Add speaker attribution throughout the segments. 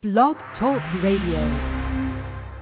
Speaker 1: Blog Talk Radio.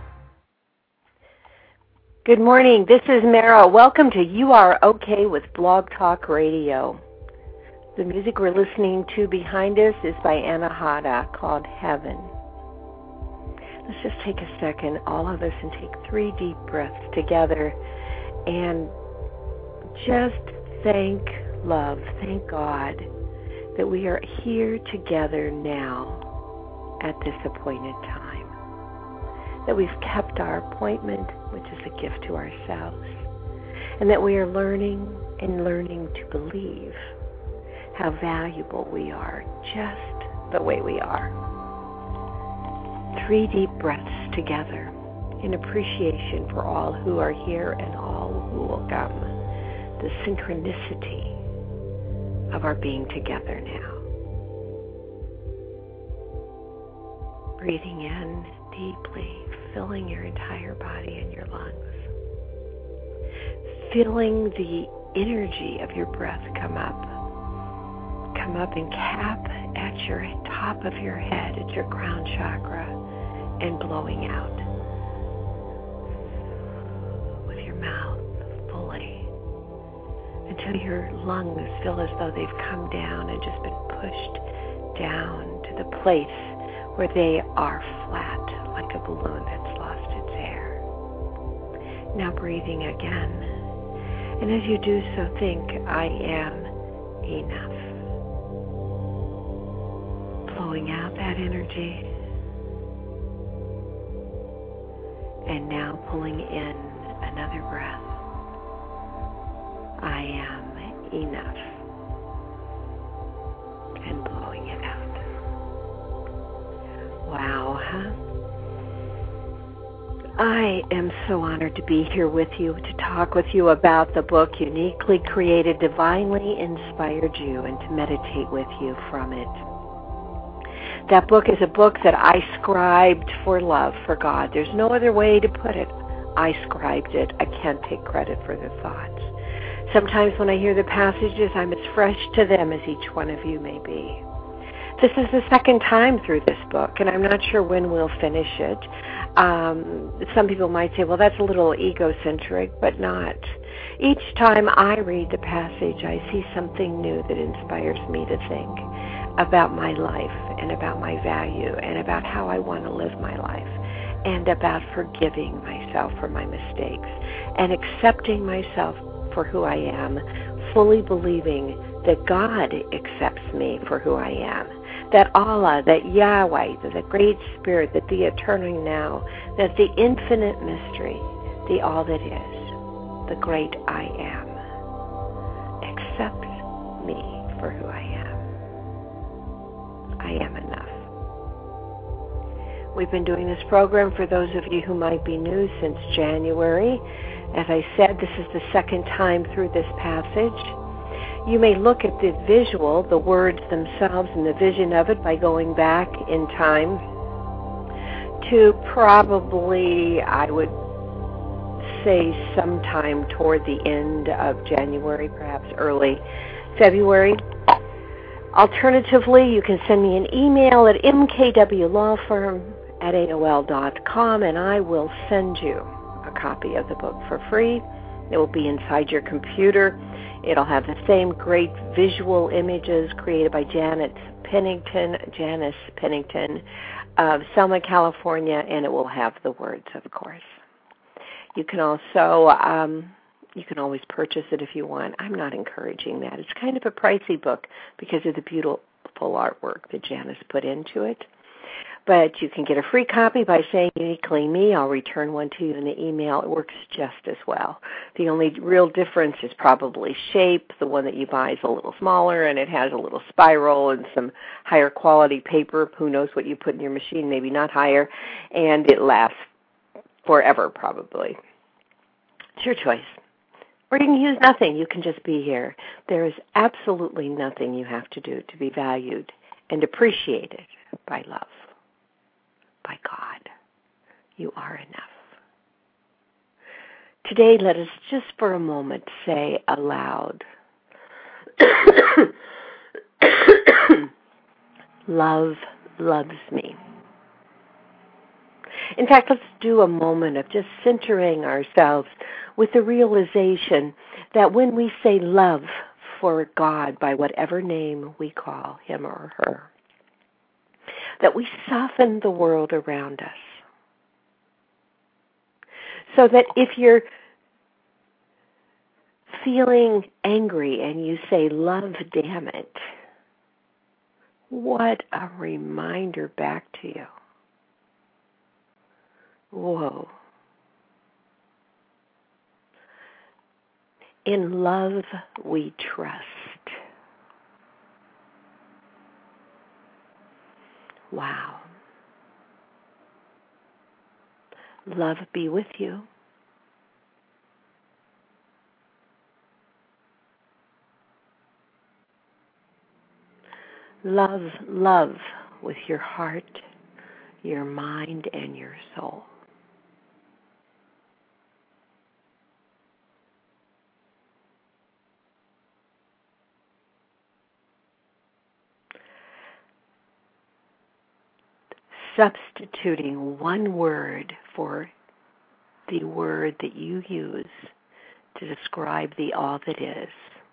Speaker 2: Good morning. This is Mara. Welcome to You Are Okay with Blog Talk Radio. The music we're listening to behind us is by Anahata, called Heaven. Let's just take a second, all of us, and take 3 deep breaths together and just thank God that we are here together now at this appointed time, that we've kept our appointment, which is a gift to ourselves, and that we are learning to believe how valuable we are just the way we are. 3 deep breaths together in appreciation for all who are here and all who will come, the synchronicity of our being together now. Breathing in deeply, filling your entire body and your lungs. Feeling the energy of your breath come up and cap at your top of your head, at your crown chakra, and blowing out with your mouth fully until your lungs feel as though they've come down and just been pushed down to the place where they are flat, like a balloon that's lost its air. Now breathing again. And as you do so, think, I am enough. Blowing out that energy. And now pulling in another breath. I am enough. And blowing it out. Wow, huh? I am so honored to be here with you to talk with you about the book Uniquely Created, Divinely Inspired You, and to meditate with you from it. That book is a book that I scribed for love for God. There's no other way to put it. I scribed it. I can't take credit for the thoughts. Sometimes when I hear the passages, I'm as fresh to them as each one of you may be. This is the second time through this book, and I'm not sure when we'll finish it. Some people might say, well, that's a little egocentric, but not. Each time I read the passage, I see something new that inspires me to think about my life and about my value and about how I want to live my life and about forgiving myself for my mistakes and accepting myself for who I am, fully believing that God accepts me for who I am, that Allah, that Yahweh, that the Great Spirit, that the Eternal Now, that the infinite mystery, the all that is, the great I am, accepts me for who I am. I am enough. We've been doing this program, for those of you who might be new, since January. As I said, this is the second time through this passage. You may look at the visual, the words themselves, and the vision of it by going back in time to probably, I would say, sometime toward the end of January, perhaps early February. Alternatively, you can send me an email at mkwlawfirm@aol.com, and I will send you a copy of the book for free. It will be inside your computer. It'll have the same great visual images created by Janice Pennington of Selma, California, and it will have the words, of course. You can also, you can always purchase it if you want. I'm not encouraging that. It's kind of a pricey book because of the beautiful artwork that Janice put into it. But you can get a free copy by saying uniquely me. I'll return one to you in the email. It works just as well. The only real difference is probably shape. The one that you buy is a little smaller, and it has a little spiral and some higher quality paper. Who knows what you put in your machine, maybe not higher. And it lasts forever, probably. It's your choice. Or you can use nothing. You can just be here. There is absolutely nothing you have to do to be valued and appreciated by love. By God. You are enough. Today, let us just for a moment say aloud, love loves me. In fact, let's do a moment of just centering ourselves with the realization that when we say love for God by whatever name we call him or her, that we soften the world around us. So that if you're feeling angry and you say, love, damn it, what a reminder back to you. Whoa. In love, we trust. Wow. Love be with you. Love with your heart, your mind, and your soul. Substituting one word for the word that you use to describe the all that is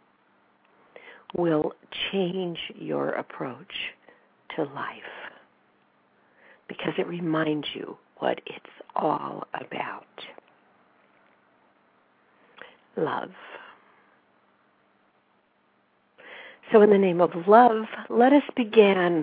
Speaker 2: will change your approach to life because it reminds you what it's all about. Love. So in the name of love, let us begin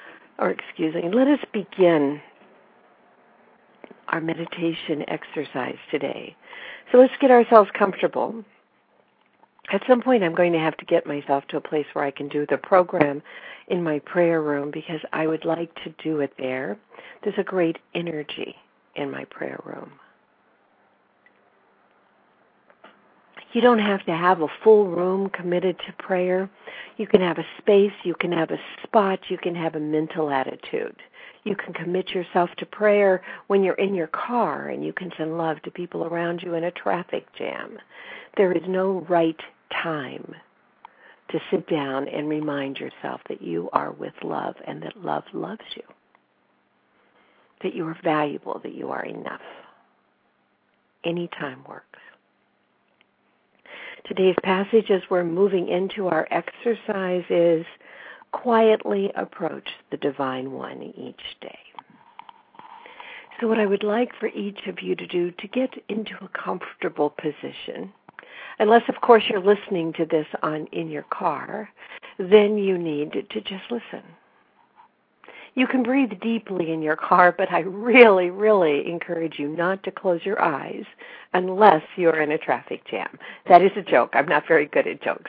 Speaker 2: our meditation exercise today. So let's get ourselves comfortable. At some point, I'm going to have to get myself to a place where I can do the program in my prayer room because I would like to do it there. There's a great energy in my prayer room. You don't have to have a full room committed to prayer. You can have a space, you can have a spot, you can have a mental attitude. You can commit yourself to prayer when you're in your car and you can send love to people around you in a traffic jam. There is no right time to sit down and remind yourself that you are with love and that love loves you, that you are valuable, that you are enough. Any time works. Today's passage as we're moving into our exercise is quietly approach the Divine One each day. So what I would like for each of you to do to get into a comfortable position, unless of course you're listening to this in your car, then you need to just listen. You can breathe deeply in your car, but I really, really encourage you not to close your eyes unless you're in a traffic jam. That is a joke. I'm not very good at jokes.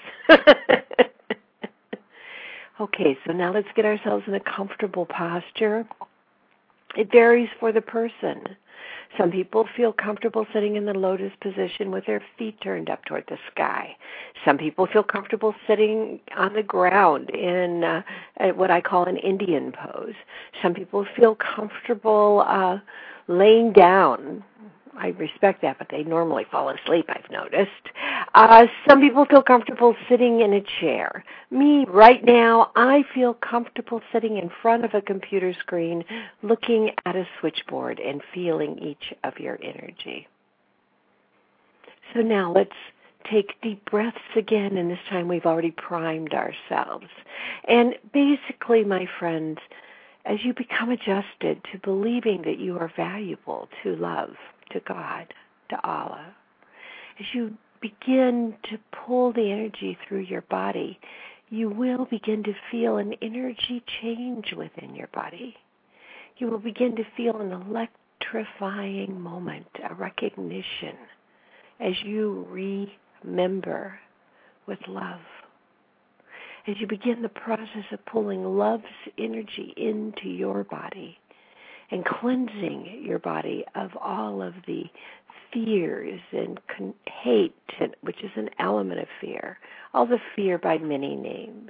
Speaker 2: Okay, so now let's get ourselves in a comfortable posture. It varies for the person. Some people feel comfortable sitting in the lotus position with their feet turned up toward the sky. Some people feel comfortable sitting on the ground in what I call an Indian pose. Some people feel comfortable laying down. I respect that, but they normally fall asleep, I've noticed. Some people feel comfortable sitting in a chair. Me, right now, I feel comfortable sitting in front of a computer screen, looking at a switchboard and feeling each of your energy. So now let's take deep breaths again, and this time we've already primed ourselves. And basically, my friends, as you become adjusted to believing that you are valuable to love, to God, to Allah, as you begin to pull the energy through your body, you will begin to feel an energy change within your body. You will begin to feel an electrifying moment, a recognition, as you remember with love. As you begin the process of pulling love's energy into your body and cleansing your body of all of the fears and hate, which is an element of fear, all the fear by many names.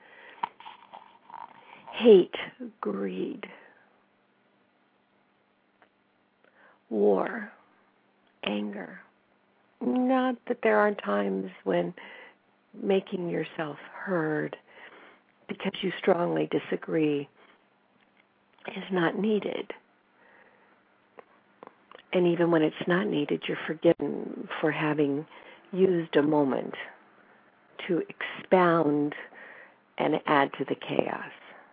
Speaker 2: Hate, greed, war, anger. Not that there aren't times when making yourself heard because you strongly disagree is not needed. And even when it's not needed, you're forgiven for having used a moment to expound and add to the chaos.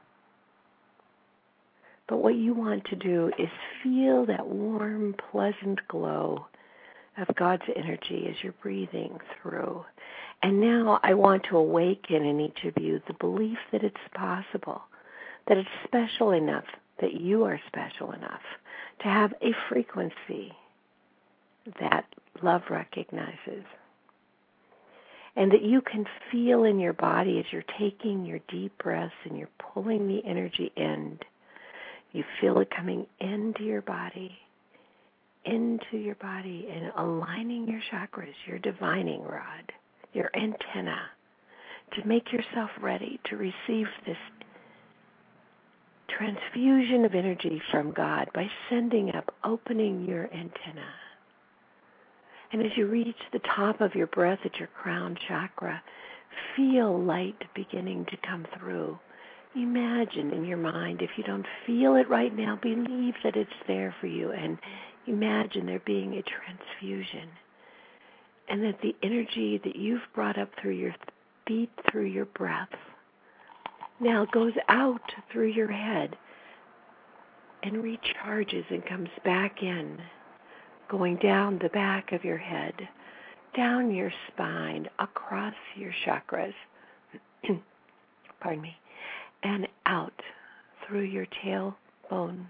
Speaker 2: But what you want to do is feel that warm, pleasant glow of God's energy as you're breathing through. And now I want to awaken in each of you the belief that it's possible, that it's special enough, that you are special enough to have a frequency that love recognizes. And that you can feel in your body as you're taking your deep breaths and you're pulling the energy in. You feel it coming into your body and aligning your chakras, your divining rod, your antenna, to make yourself ready to receive this transfusion of energy from God by sending up, opening your antenna. And as you reach the top of your breath at your crown chakra, feel light beginning to come through. Imagine in your mind, if you don't feel it right now, believe that it's there for you, and imagine there being a transfusion. And that the energy that you've brought up through your feet, through your breath, now goes out through your head and recharges and comes back in, going down the back of your head, down your spine, across your chakras, pardon me, and out through your tailbone,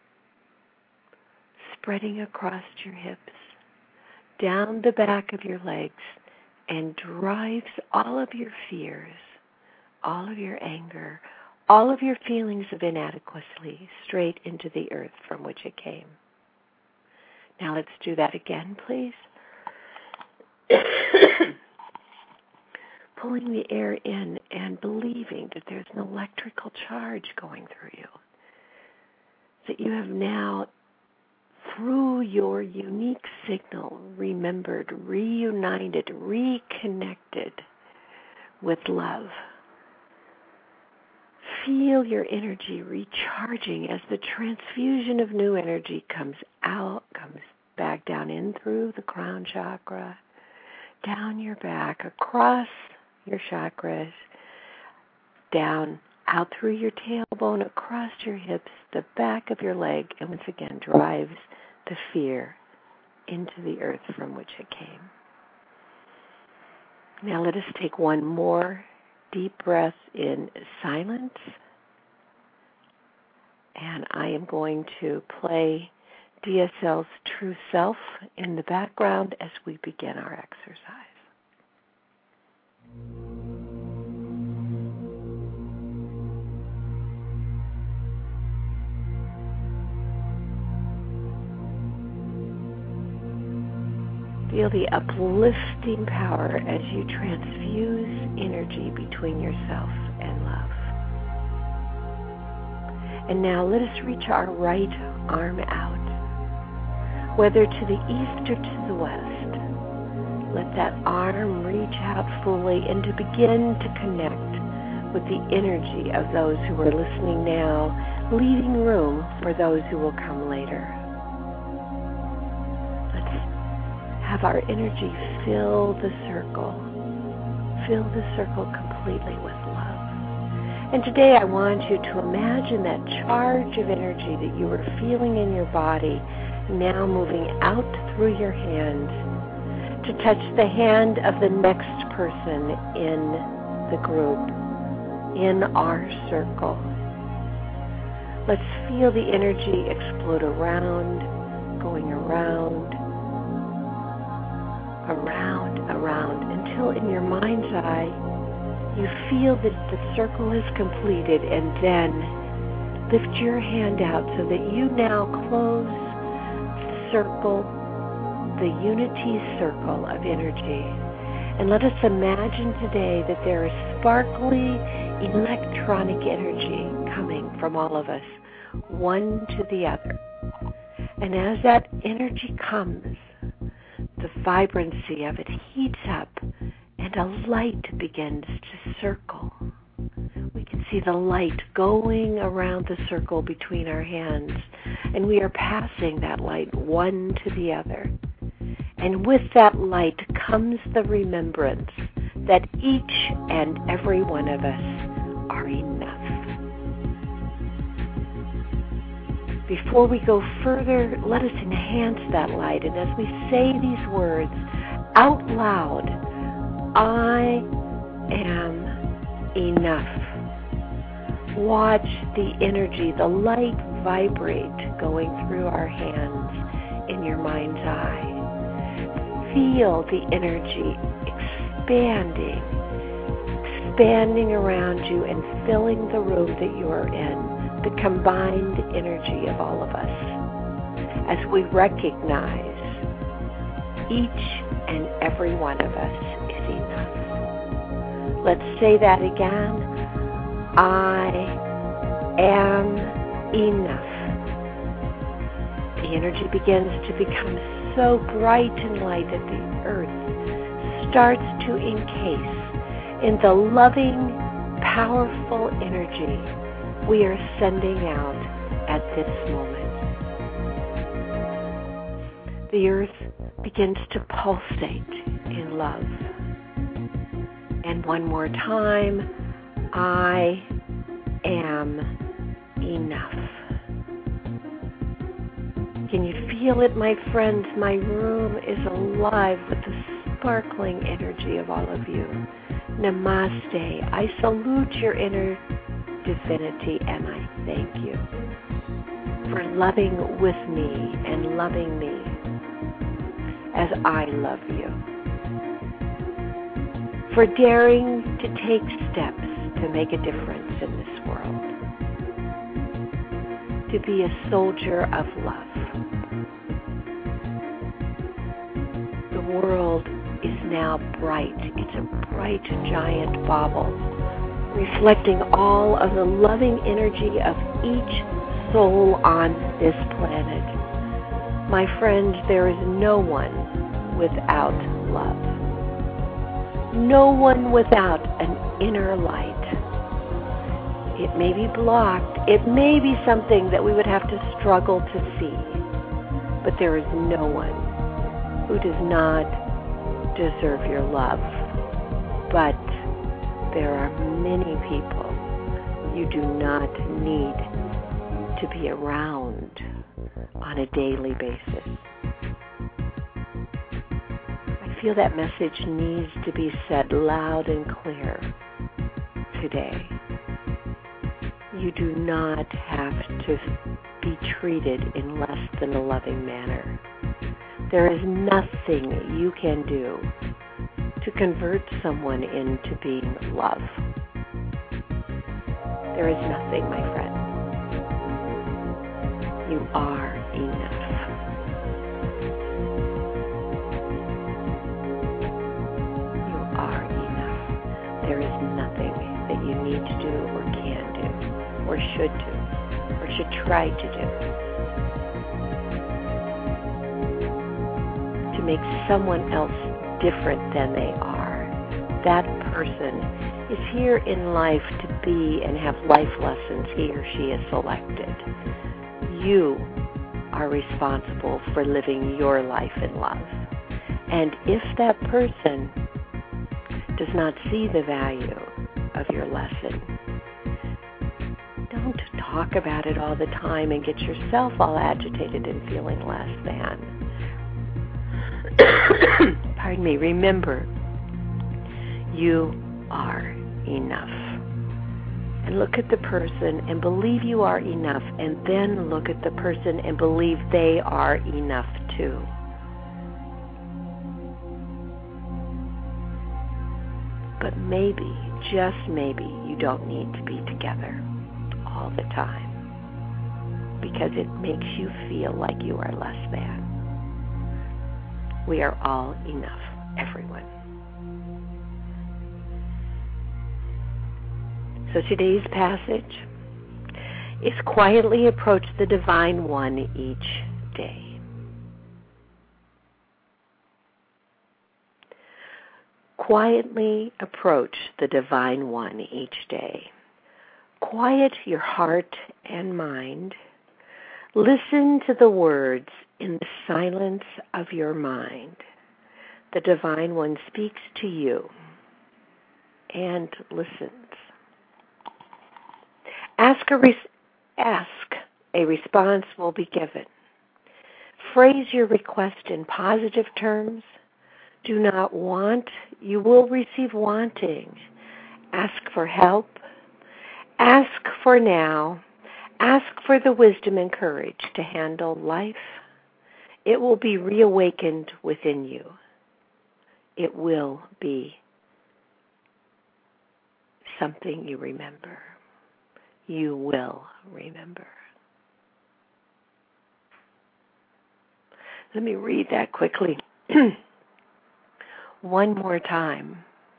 Speaker 2: spreading across your hips, down the back of your legs, and drives all of your fears, all of your anger, all of your feelings of inadequacy straight into the earth from which it came. Now let's do that again, please. Pulling the air in and believing that there's an electrical charge going through you. That you have now, through your unique signal, remembered, reunited, reconnected with love. Feel your energy recharging as the transfusion of new energy comes out, comes back down in through the crown chakra, down your back, across your chakras, down, out through your tailbone, across your hips, the back of your leg, and once again drives the fear into the earth from which it came. Now let us take one more deep breath in silence. And I am going to play DSL's True Self in the background as we begin our exercise. Feel the uplifting power as you transfuse energy between yourself and love. And now let us reach our right arm out, whether to the east or to the west. Let that arm reach out fully and to begin to connect with the energy of those who are listening now, leaving room for those who will come later. Have our energy fill the circle completely with love. And today I want you to imagine that charge of energy that you are feeling in your body now moving out through your hands to touch the hand of the next person in the group, in our circle. Let's feel the energy explode around, going around, until in your mind's eye you feel that the circle is completed, and then lift your hand out so that you now close the circle, the unity circle of energy. And let us imagine today that there is sparkly electronic energy coming from all of us, one to the other. And as that energy comes, the vibrancy of it heats up and a light begins to circle. We can see the light going around the circle between our hands, and we are passing that light one to the other. And with that light comes the remembrance that each and every one of us are enough. Before we go further, let us enhance that light. And as we say these words out loud, I am enough. Watch the energy, the light vibrate going through our hands in your mind's eye. Feel the energy expanding around you and filling the room that you are in. The combined energy of all of us as we recognize each and every one of us is enough. Let's say that again. I am enough. The energy begins to become so bright and light that the earth starts to encase in the loving, powerful energy we are sending out at this moment. The earth begins to pulsate in love. And one more time, I am enough. Can you feel it, my friends? My room is alive with the sparkling energy of all of you. Namaste. I salute your inner divinity, and I thank you for loving with me and loving me as I love you, for daring to take steps to make a difference in this world, to be a soldier of love. The world is now bright. It's a bright giant bauble, reflecting all of the loving energy of each soul on this planet. My friends, there is no one without love. No one without an inner light. It may be blocked. It may be something that we would have to struggle to see. But there is no one who does not deserve your love. But there are many people you do not need to be around on a daily basis. I feel that message needs to be said loud and clear today. You do not have to be treated in less than a loving manner. There is nothing you can do to convert someone into being love. There is nothing, my friend. You are enough. You are enough. There is nothing that you need to do or can do or should do or should try to do to make someone else different than they are. That person is here in life to be and have life lessons he or she has selected. You are responsible for living your life in love. And if that person does not see the value of your lesson, don't talk about it all the time and get yourself all agitated and feeling less than. Pardon me. Remember, you are enough. And look at the person and believe you are enough, and then look at the person and believe they are enough too. But maybe, just maybe, you don't need to be together all the time because it makes you feel like you are less than. We are all enough, everyone. So today's passage is quietly approach the Divine One each day. Quietly approach the Divine One each day. Quiet your heart and mind. Listen to the words in the silence of your mind. The Divine One speaks to you and listens. Ask a response will be given. Phrase your request in positive terms. Do not want, you will receive wanting. Ask for help. Ask for now. Ask for the wisdom and courage to handle life. It will be reawakened within you. It will be something you remember. You will remember. Let me read that quickly. One more time.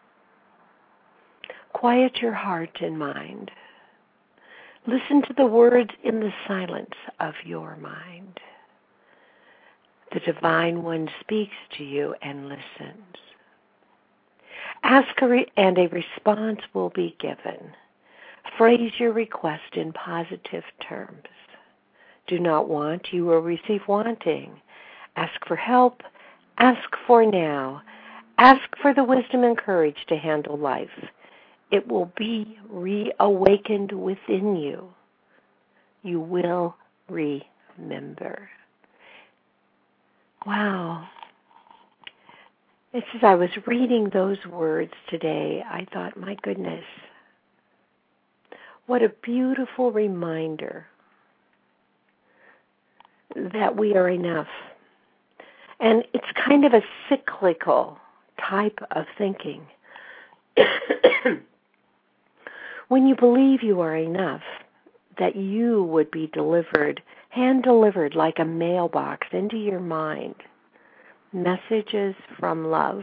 Speaker 2: Quiet your heart and mind. Listen to the words in the silence of your mind. The Divine One speaks to you and listens. Ask and a response will be given. Phrase your request in positive terms. Do not want, you will receive wanting. Ask for help. Ask for now. Ask for the wisdom and courage to handle life. It will be reawakened within you. You will remember. Wow. It's as I was reading those words today, I thought, my goodness, what a beautiful reminder that we are enough. And it's kind of a cyclical type of thinking. When you believe you are enough, that you would be delivered, hand-delivered like a mailbox into your mind, messages from love.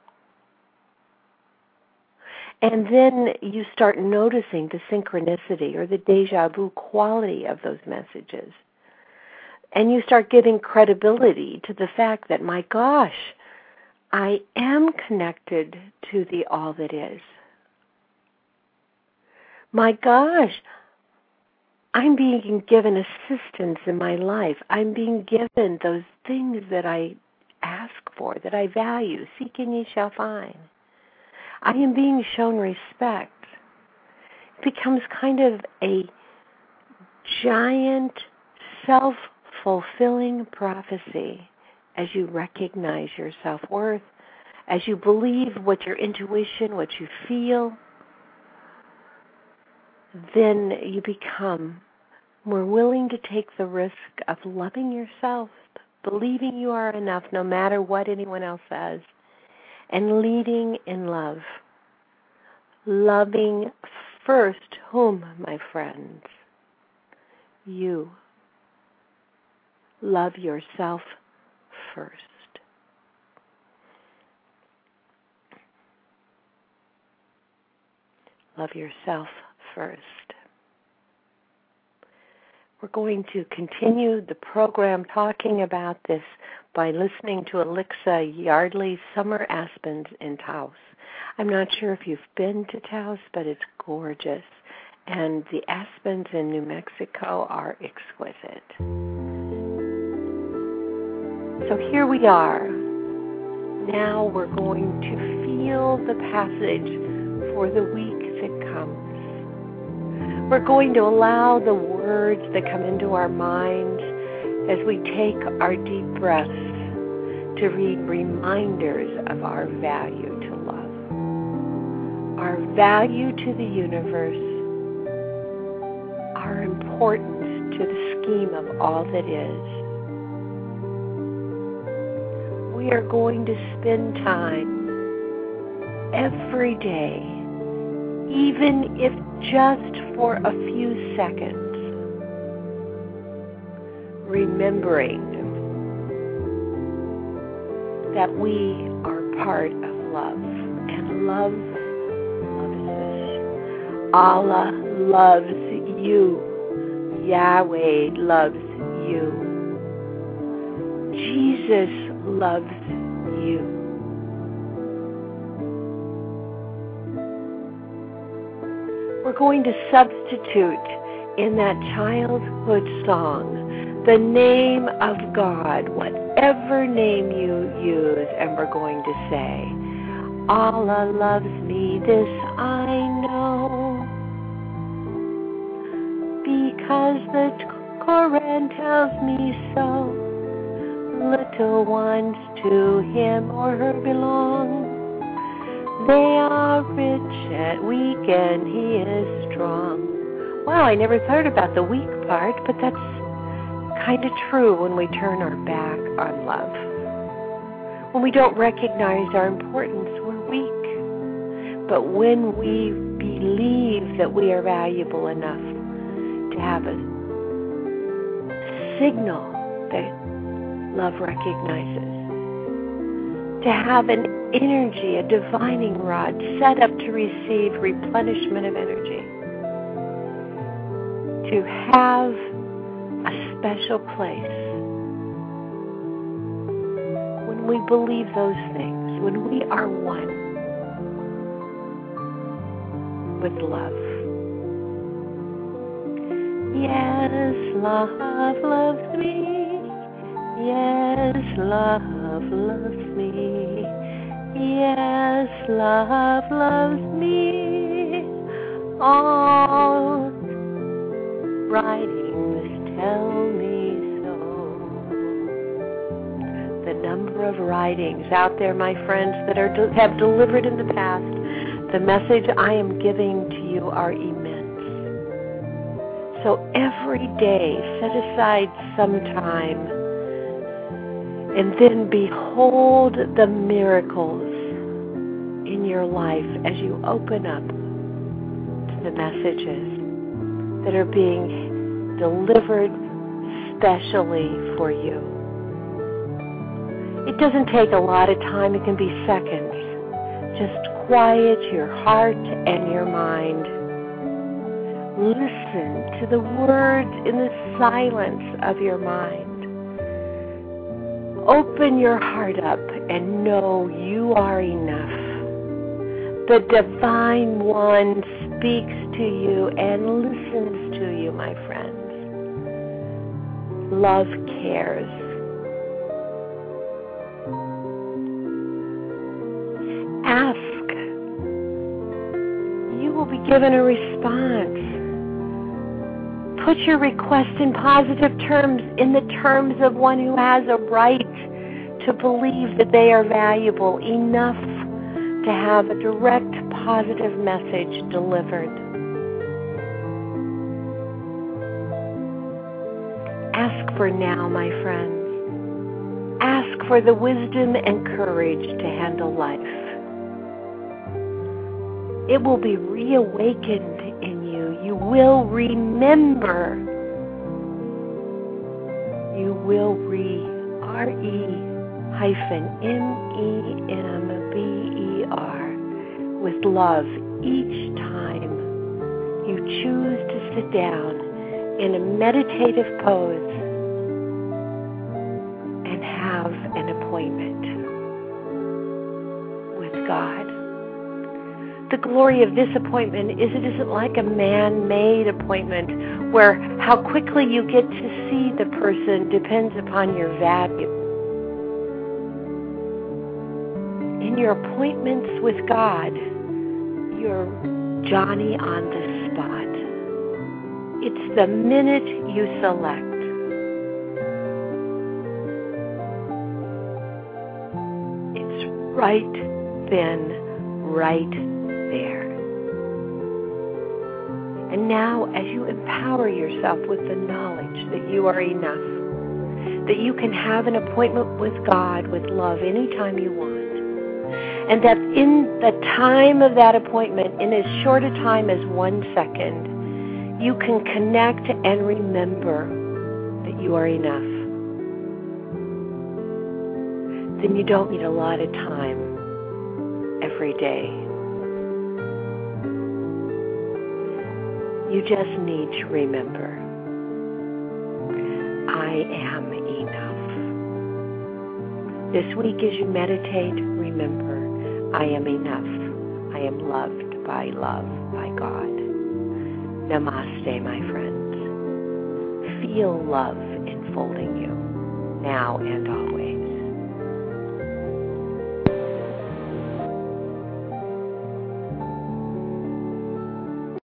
Speaker 2: And then you start noticing the synchronicity or the déjà vu quality of those messages. And you start giving credibility to the fact that, my gosh, I am connected to the all that is. My gosh, I'm being given assistance in my life. I'm being given those things that I ask for, that I value. Seek and ye shall find. I am being shown respect. It becomes kind of a giant self-fulfilling prophecy as you recognize your self-worth, as you believe what your intuition, what you feel. Then you become more willing to take the risk of loving yourself, believing you are enough no matter what anyone else says, and leading in love. Loving first whom, my friends? You. Love yourself first. Love yourself first. We're going to continue the program talking about this by listening to Alexa Yardley's Summer Aspens in Taos. I'm not sure if you've been to Taos, but it's gorgeous. And the aspens in New Mexico are exquisite. So here we are. Now we're going to feel the passage for the week that comes. We're going to allow the words that come into our mind as we take our deep breaths to read reminders of our value to love, our value to the universe, our importance to the scheme of all that is. We are going to spend time every day, even if just for a few seconds, remembering that we are part of love, and love loves us. Allah loves you. Yahweh loves you. Jesus loves you. we're going to substitute in that childhood song the name of God, whatever name you use, and we're going to say, Allah loves me, this I know, because the Quran tells me so. Little ones to him or her belong. They are rich and weak and he is strong. Wow, I never thought about the weak part, but that's kind of true when we turn our back on love. When we don't recognize our importance, we're weak. But when we believe that we are valuable enough to have a signal that love recognizes, to have an energy, a divining rod set up to receive replenishment of energy, to have a special place. When we believe those things, when we are one with love. Yes, love loves me. Yes, love loves me. Yes, love loves me. All writings tell me so. The number of writings out there, my friends, that have delivered in the past the message I am giving to you are immense. So every day, set aside some time and then behold the miracles in your life as you open up to the messages that are being delivered specially for you. It doesn't take a lot of time. It can be seconds. Just quiet your heart and your mind. Listen to the words in the silence of your mind. Open your heart up and know you are enough. The Divine One speaks to you and listens to you, my friends. Love cares. Ask. You will be given a response. Put your request in positive terms, in the terms of one who has a right to believe that they are valuable enough to have a direct positive message delivered. Ask for now, my friends. Ask for the wisdom and courage to handle life. It will be reawakened in you. You will remember. You will R-E-MEMBER with love each time you choose to sit down in a meditative pose and have an appointment with God. The glory of this appointment is it isn't like a man-made appointment where how quickly you get to see the person depends upon your value. In your appointments with God, you're Johnny on the spot. It's the minute you select. It's right then, right there. And now, as you empower yourself with the knowledge that you are enough, that you can have an appointment with God with love anytime you want, and that in the time of that appointment, in as short a time as 1 second, you can connect and remember that you are enough. Then you don't need a lot of time every day. You just need to remember, I am enough. This week as you meditate, remember, I am enough. I am loved by love, by God. Namaste, my friends. Feel love enfolding you, now and always.